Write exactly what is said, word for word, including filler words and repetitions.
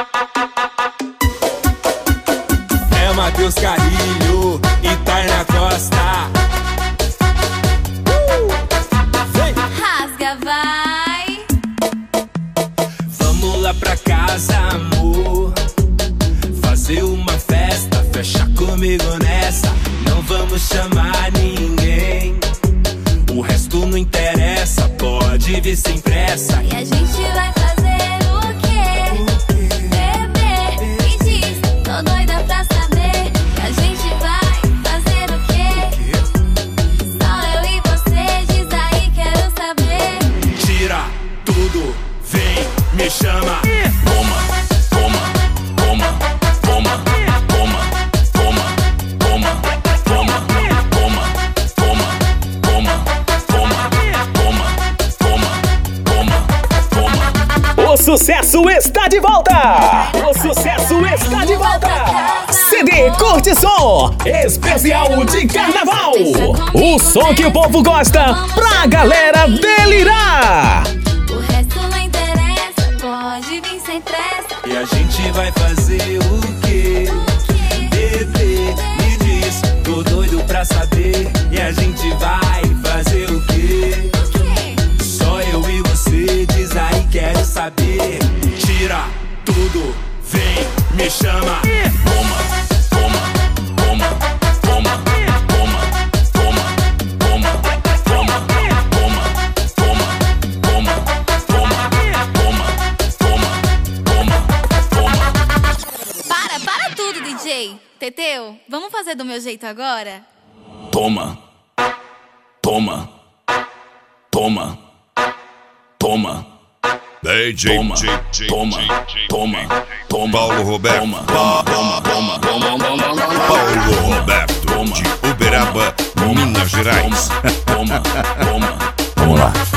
É Matheus Carrilho e Tainá Costa. Vem! Rasga, vai! Vamos lá pra casa, amor. Fazer uma festa, fecha comigo nessa. Não vamos chamar ninguém. O resto não interessa, pode vir sem pressa. E a gente vai fazer o quê? Bebê, me diz, tô doida pra saber. E a gente vai fazer o quê? Só eu e você, diz aí, quero saber. Tira tudo, vem, me chama. Toma, toma, toma, toma, toma, toma, toma, toma, toma, toma, toma, toma, toma, toma, toma. O sucesso está de volta! O sucesso está de volta! C D Curte Som, especial de carnaval! O som que o povo gosta pra galera delirar! O resto não interessa, pode vir sem pressa. E a gente vai fazer o quê? Bebê, me diz, tô doido pra saber. E a gente vai fazer o quê? Só eu e você, diz aí, quero saber. Tira tudo, vem, me chama. Toma, toma, toma, toma, toma, toma, toma, toma, toma, toma, toma, toma, toma, toma, toma. Para, para tudo, D J. Teteu, vamos fazer do meu jeito agora? Toma, toma, toma, toma, D J, toma, toma, toma, toma, Paulo Roberto, toma, toma, toma, toma, toma, Paulo Roberto, de Uberaba, Minas Gerais. toma, toma, toma. Vamos lá.